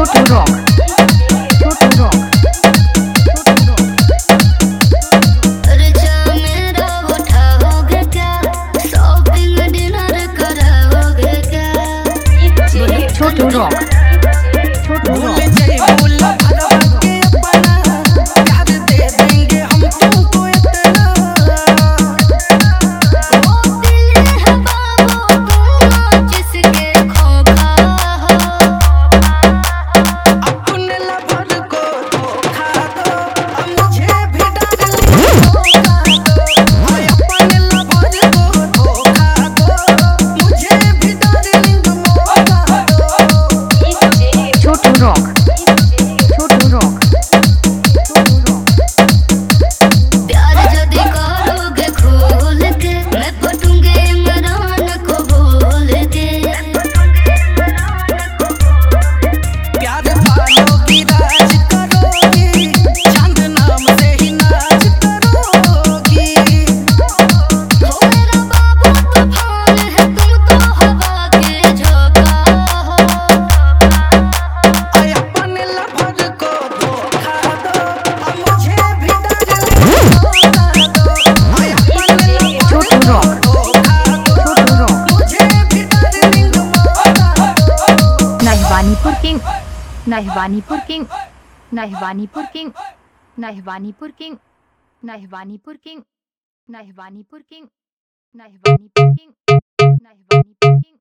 Total Rock. Total Rock. खर्चा मेरा उठाओगे क्या? शॉपिंग डिनर कराओगे क्या? Total Rock. Total Rock. Total Rock. Total Rock. प्यार यदि करोगे खोल के, मैं पटूंगे इमरान को बोल के। प्यार पालोगी राज करोगी, चांद नाम से ही नाच करोगी। हो मेरा बाबू तूफान है, तुम तो हवा के झोंका हो। आय अपने लवर को धोखा दो, अब मुझे भी डार्लिंग धोखा दो। आय अपने लवर Total Rock. को धोखा दो, Total Rock. मुझे भी डार्लिंग धोखा दो। Nahwanipur King. Nahwanipur King. Nahwanipur King. Nahwanipur King. Nahwanipur King. Nahwanipur King. Nahwanipur King. Nahwanipur King.